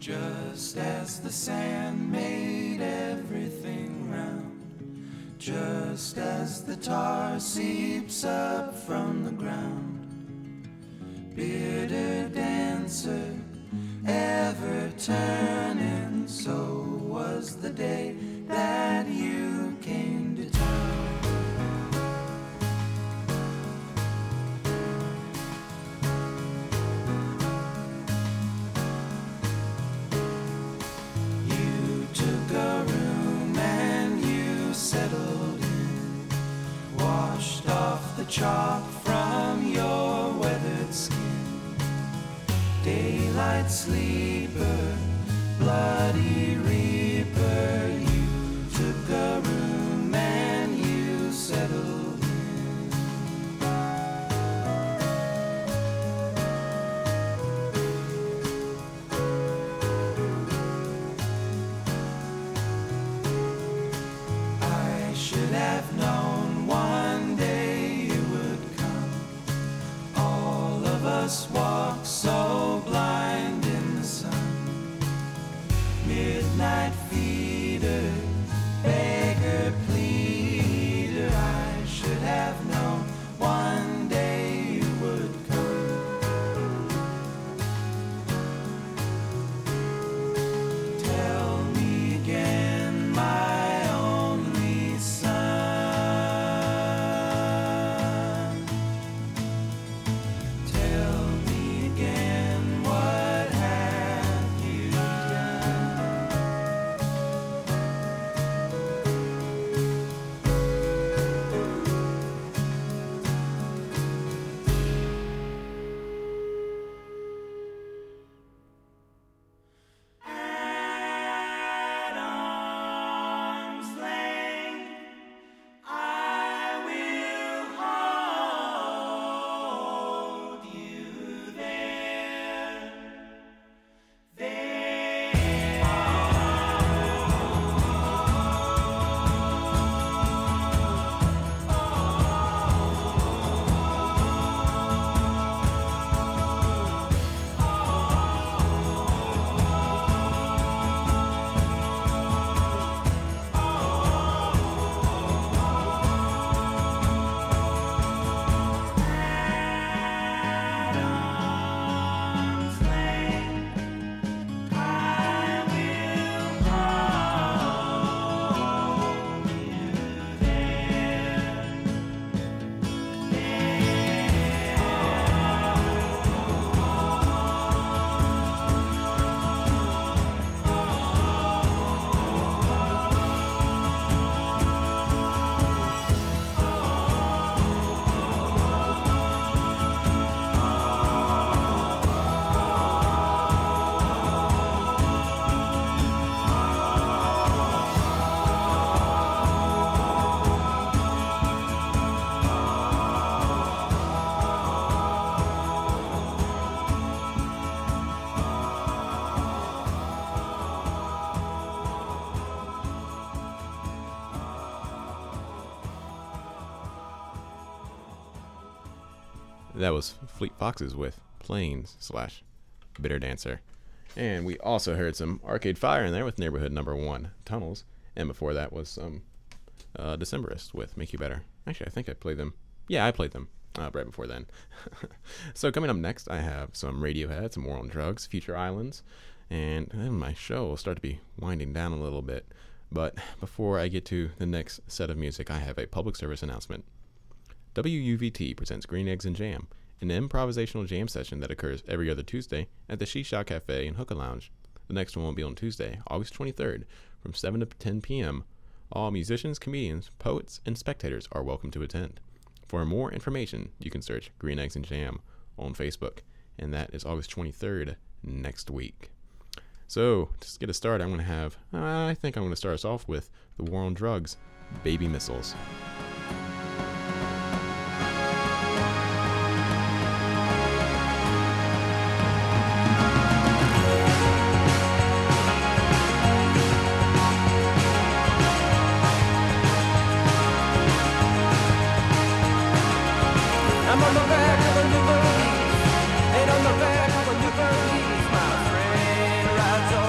Just as the sand made everything round, just as the tar seeps up from the ground, bitter dancer, ever turning, so was the day that you came to town. You took a room and you settled in, washed off the chalk from your weathered skin. Daylight sleeper, bloody reaper, you took a room and you settled in. I should have known one day you would come. All of us walk so blind in the sun. Midnight feeder, beggar pleader, I should have known one day you would come. Tell me again, my only son. Tell me again, what have you done? At arm's length, I will hold you there. That was Fleet Foxes with Planes/Bitter Dancer. And we also heard some Arcade Fire in there with Neighborhood Number 1, Tunnels. And before that was some Decemberists with Make You Better. Actually, I think I played them. Yeah, I played them right before then. So coming up next, I have some Radiohead, some War on Drugs, Future Islands. And then my show will start to be winding down a little bit. But before I get to the next set of music, I have a public service announcement. WUVT presents Green Eggs and Jam, an improvisational jam session that occurs every other Tuesday at the Shisha Cafe and Hookah Lounge. The next one will be on Tuesday, August 23rd, from 7 to 10 p.m. All musicians, comedians, poets, and spectators are welcome to attend. For more information, you can search Green Eggs and Jam on Facebook, and that is August 23rd next week. So, to get us started, I think I'm going to start us off with the War on Drugs, Baby Missiles. I'm on the back of a new Belize, and on the back of a new Belize, my friend rides on.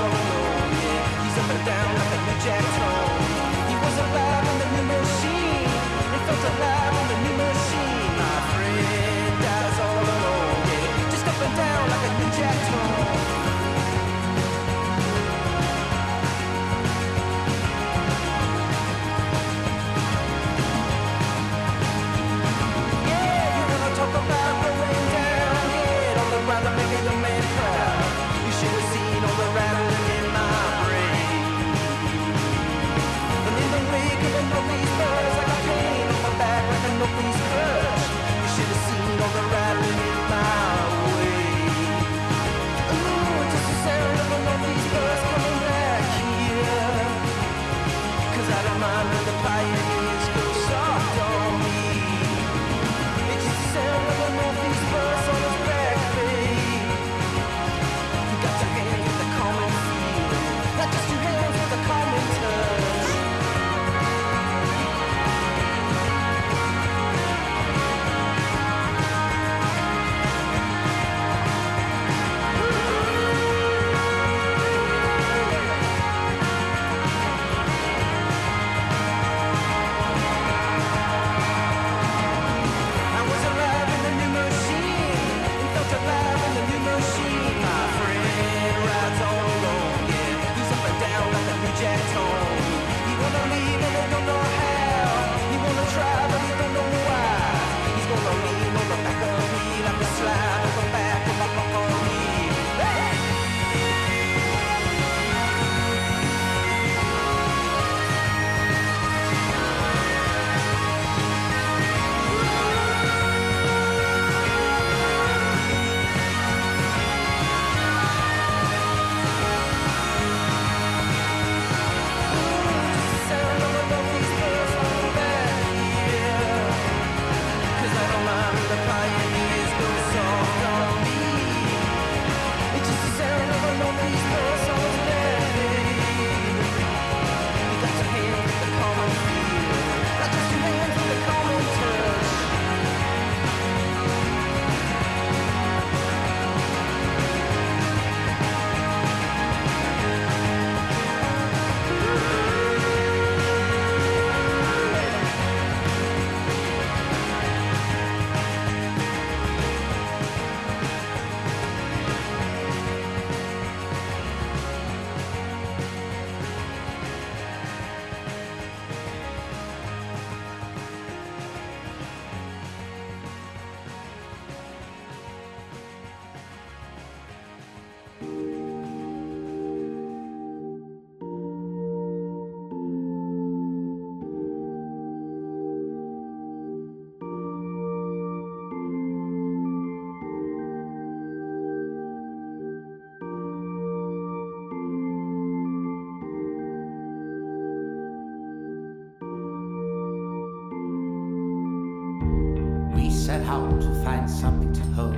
how to find something to hold.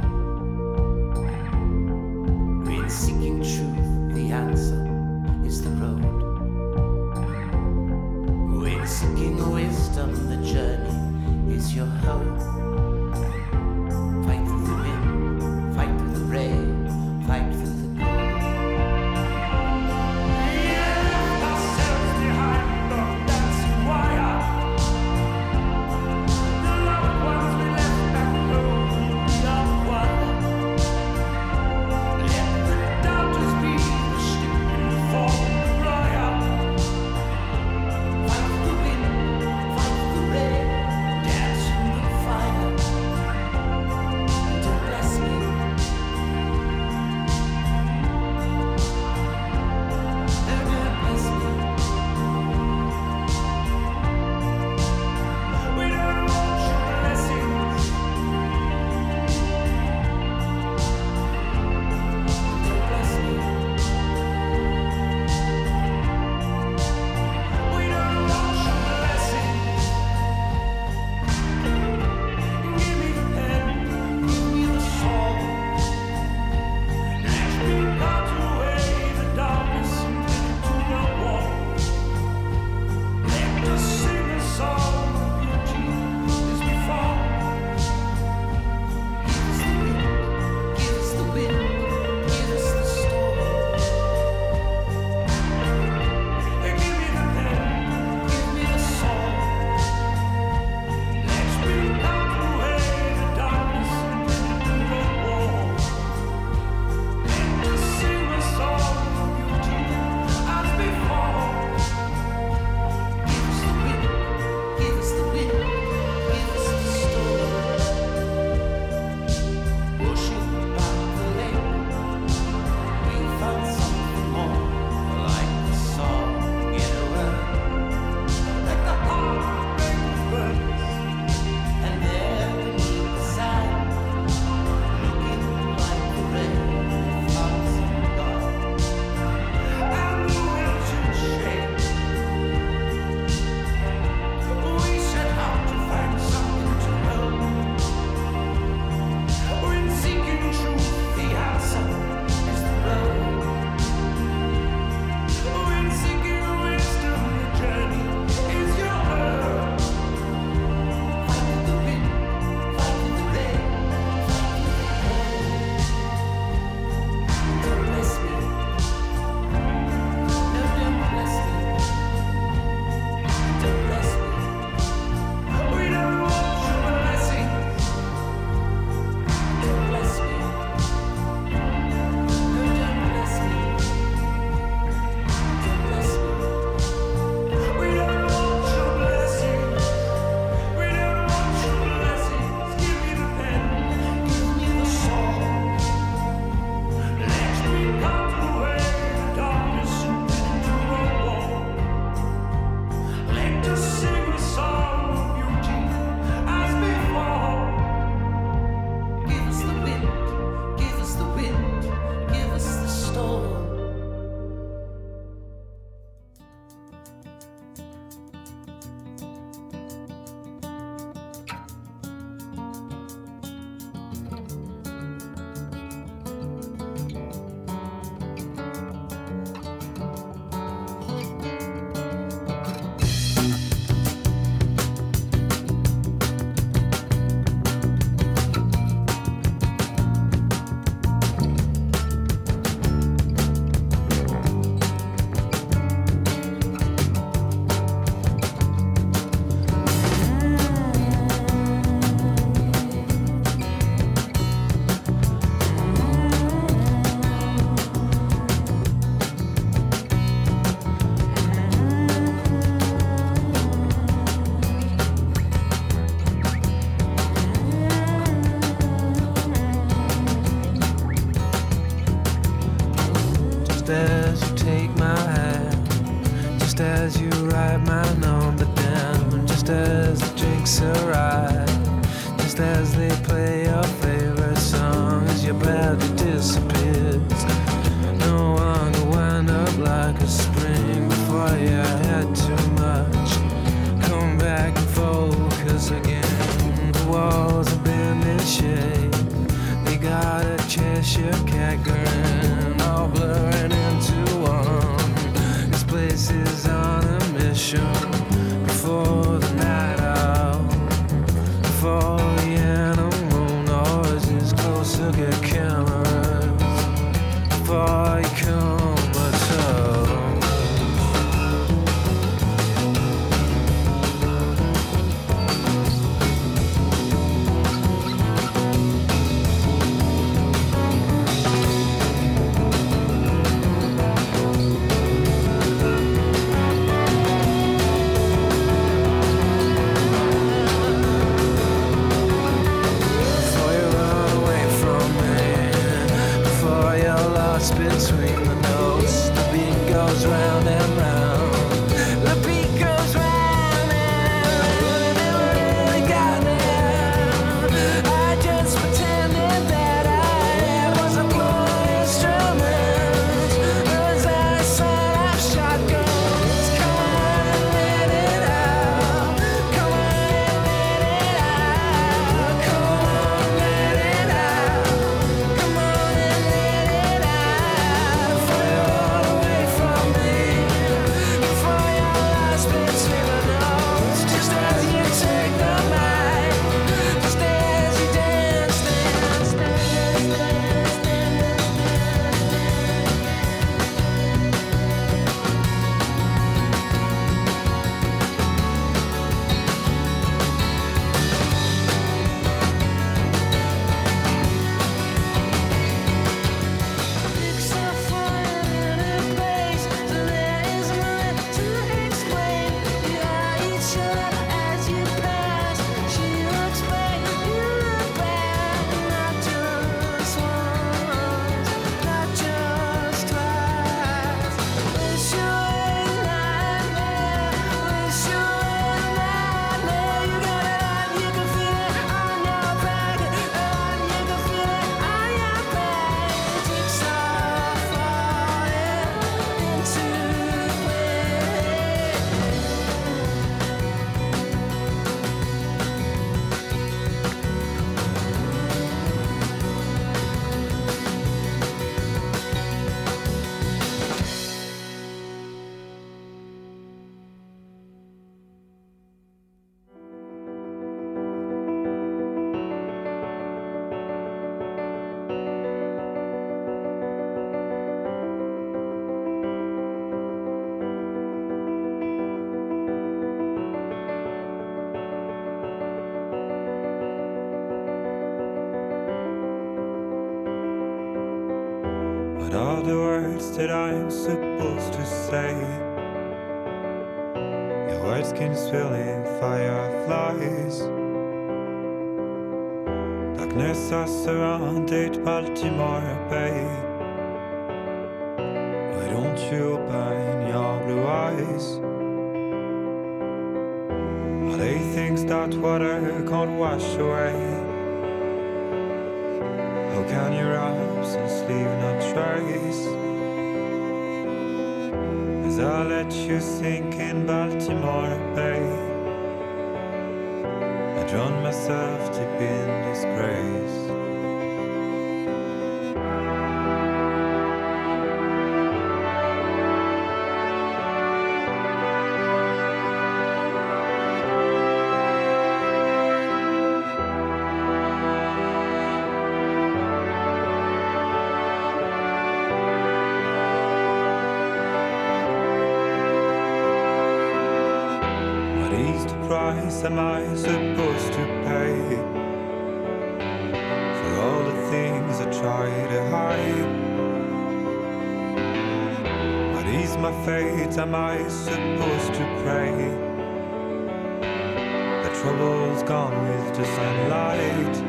In seeking truth, the answer is the road. When seeking wisdom, the journey is your hope. Fight through the wind, fight through the rain, fight through the cold. We left ourselves behind on dancing wire. The loved ones we left back home in the water. Let the doubters be the ship in the fall of the royal. Fight through the wind, fight through the rain, dance through the fire. Don't bless me. Don't bless me. We don't want your blessings. Don't bless me. We don't want your blessings. Give me the pen, give me the song. Let me cut away the darkness and put it to the wall. Let us sing a song of beauty as we fall. Give us the wind, give us the storm. Give me the pen, give me the song. Let me cut away the darkness and put it to the wall. Let us sing a song of beauty as we fall. Give us the wind, give us the storm. Pushing back the lake, we found something more, like the song in a word, like the heartbreak of birds. And there beneath the sand, looking like the rain, found some God. And the wilted shade. We set out to find something to know. When seeking truth, the answer is the road. When seeking wisdom, the journey is your own. Fight with the wind, fight with the rain, fight with the cold. Don't bless me. No, don't bless me. Don't bless me. We don't want your blessings. Don't bless me. No, don't bless me. Don't bless me. We don't want your blessings. We don't want your blessings. Give me the pen, give me the song. Let me cut away the darkness and put it to the wall. Let us sing a song of beauty as before. Give us the wind, give us the wind, give us the storm. Just as you take my hand, just as you write my number down, just as the drinks arrive, just as they play your favorite song, as your body disappears. No longer wind up like a spring before you had too much. Come back and focus again. The walls have been words that I'm supposed to say. Your words can spilling fireflies. Darkness has surrounded Baltimore Bay. Why don't you open your blue eyes? Are they things that water can't wash away? How can your absence leave no trace? As I let you sink in Baltimore Bay, I drown myself deep in disgrace. Price am I supposed to pay for all the things I try to hide? What is my fate? Am I supposed to pray the trouble's gone with the sunlight?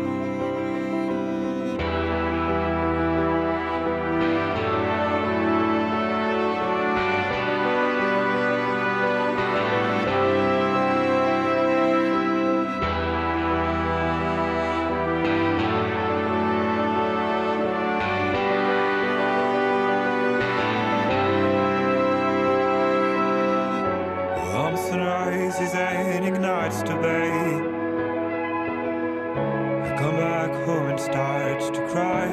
Sunrises and ignites the bay. I come back home and start to cry.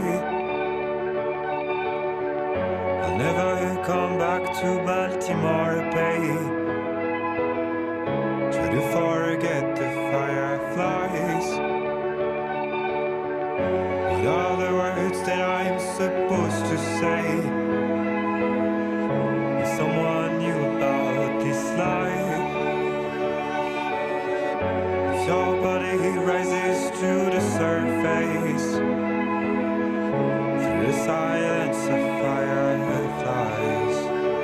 I'll never come back to Baltimore Bay. Try to forget the fireflies. What are the words that I'm supposed to say? If someone knew about this life, your body rises to the surface. Through the silence of fireflies.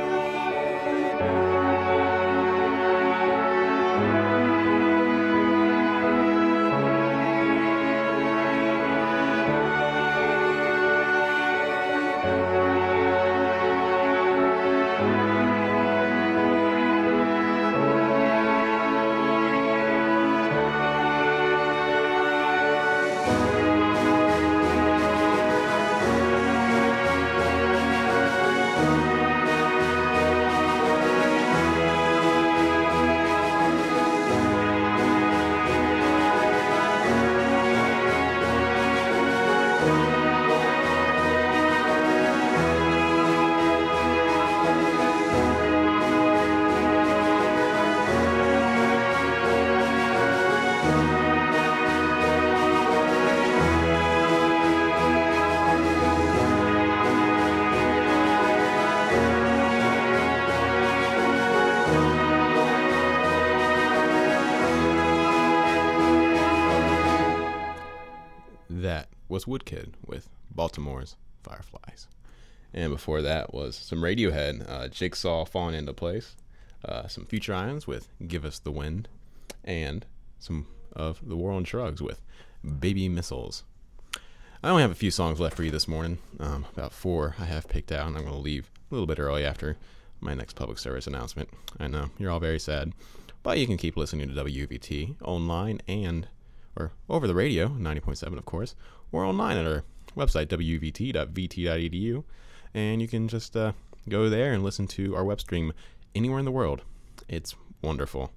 That was Woodkid with Baltimore's Fireflies. And before that was some Radiohead, Jigsaw Falling Into Place, some Future Islands with Give Us the Wind, and some of the War on Shrugs with Baby Missiles. I only have a few songs left for you this morning, about 4 I have picked out, and I'm going to leave a little bit early after my next public service announcement. I know, you're all very sad, but you can keep listening to WVT online or over the radio, 90.7 of course, or online at our website, wvt.vt.edu, and you can just go there and listen to our web stream anywhere in the world. It's wonderful.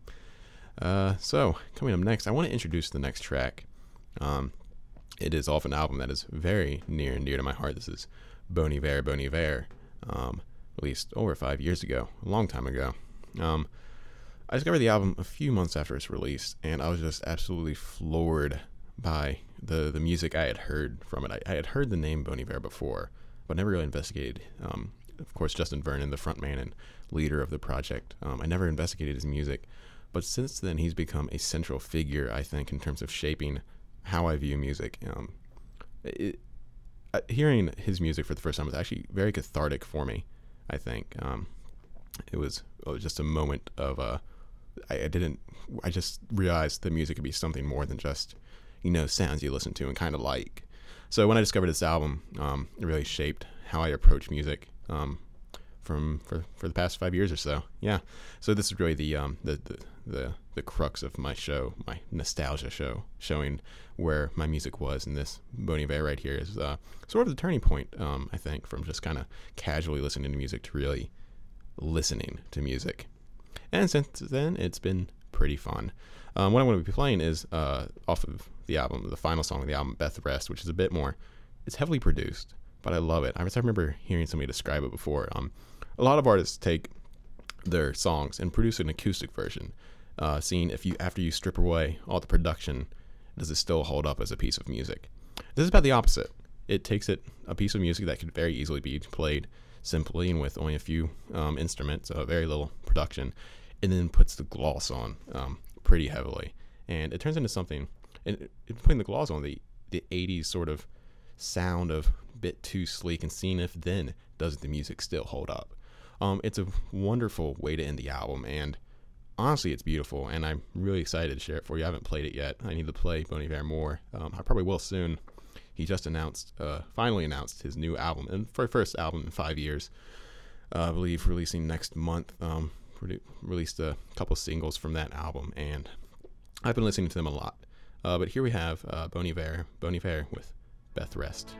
So, coming up next, I want to introduce the next track. It is off an album that is very near and dear to my heart. This is Bon Iver, released over 5 years ago, a long time ago. I discovered the album a few months after its release, and I was just absolutely floored by the music I had heard from it. I had heard the name Bon Iver before, but never really investigated. Of course, Justin Vernon, the frontman and leader of the project, I never investigated his music, but since then he's become a central figure, I think, in terms of shaping how I view music. hearing his music for the first time was actually very cathartic for me. I think it was just a moment of I just realized the music could be something more than just sounds you listen to and kind of like. So when I discovered this album, it really shaped how I approach music for the past 5 years or so. Yeah. So this is really the crux of my show, my nostalgia show, showing where my music was, and this Bon Iver right here is sort of the turning point, I think, from just kind of casually listening to music to really listening to music. And since then, it's been pretty fun. What I'm going to be playing is off of the album, the final song of the album, Beth Rest, which is a bit more, it's heavily produced, but I love it. I remember hearing somebody describe it before. A lot of artists take their songs and produce an acoustic version, seeing after you strip away all the production, does it still hold up as a piece of music? This is about the opposite. It takes a piece of music that could very easily be played simply and with only a few instruments, very little production, and then puts the gloss on pretty heavily. And it turns into something, and putting the gloss on, the 80s sort of sound of a bit too sleek, and seeing if then does the music still hold up. It's a wonderful way to end the album, and honestly, it's beautiful, and I'm really excited to share it for you. I haven't played it yet. I need to play Bon Iver more. I probably will soon. He just finally announced his new album, and for first album in 5 years, I believe releasing next month. Released a couple singles from that album, and I've been listening to them a lot. But here we have Bon Iver with Beth Rest.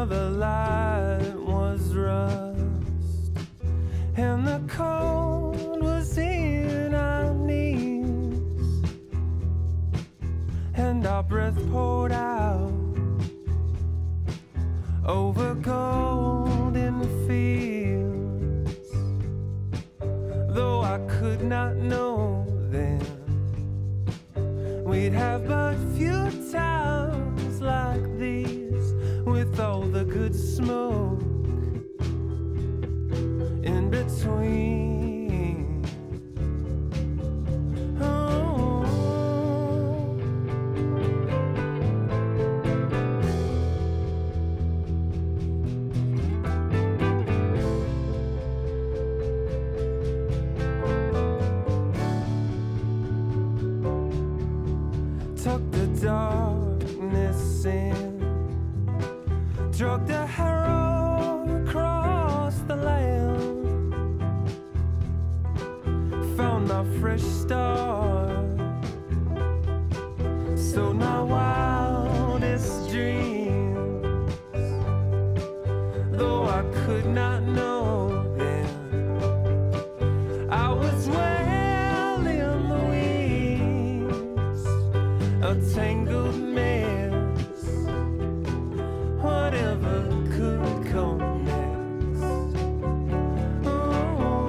the light was rust, and the cold was in our knees, and our breath poured out over golden fields. Though I could not know then we'd have but few times like these, with all the good smoke in between. Oh. Tuck the darkness in, drug the harrow across the land, found my fresh start, sowed my wildest dreams. Though I could not know then, I was well in the weeds, a tangled mess, whatever could come next. Oh.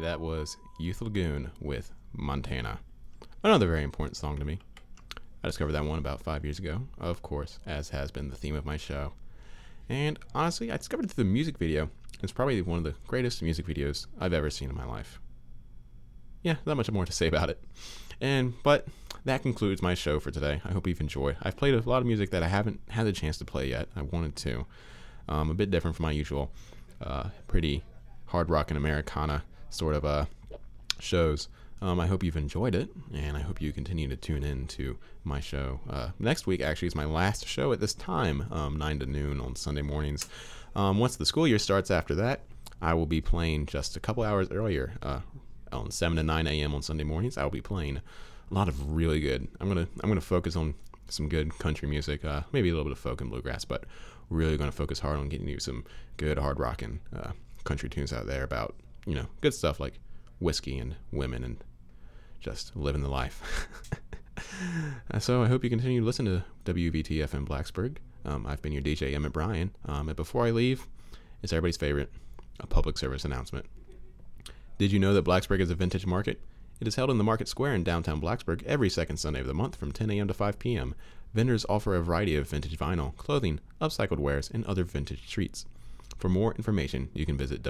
That was Youth Lagoon with Montana. Another very important song to me. I discovered that one about 5 years ago, of course, as has been the theme of my show. And honestly, I discovered it through the music video. It's probably one of the greatest music videos I've ever seen in my life. Yeah, not much more to say about it. But that concludes my show for today. I hope you've enjoyed. I've played a lot of music that I haven't had the chance to play yet. I wanted to. A bit different from my usual pretty hard rock and Americana sort of shows. I hope you've enjoyed it, and I hope you continue to tune in to my show. Next week actually is my last show at this time, 9 to noon on Sunday mornings. Once the school year starts after that, I will be playing just a couple hours earlier, on 7 to 9 a.m. on Sunday mornings. I will be playing a lot of really good. I'm gonna focus on some good country music, maybe a little bit of folk and bluegrass, but really gonna focus hard on getting you some good hard rock and country tunes out there about, good stuff like whiskey and women and just living the life. So I hope you continue to listen to WVT FM Blacksburg. I've been your DJ Emmett Bryan. And before I leave, it's everybody's favorite, a public service announcement. Did you know that Blacksburg is a vintage market? It is held in the Market Square in downtown Blacksburg every second Sunday of the month from 10 a.m. to 5 p.m. Vendors offer a variety of vintage vinyl, clothing, upcycled wares, and other vintage treats. For more information, you can visit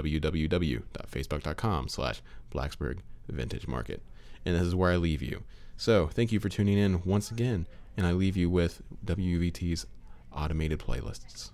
www.facebook.com/Blacksburg Vintage Market. And this is where I leave you. So thank you for tuning in once again, and I leave you with WVT's automated playlists.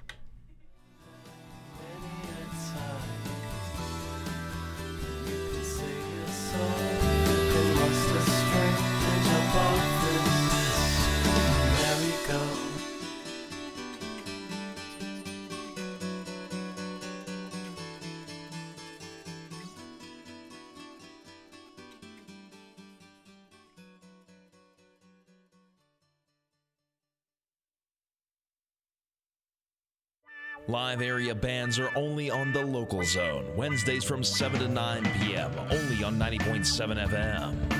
Live area bands are only on the local zone, Wednesdays from 7 to 9 p.m., only on 90.7 FM.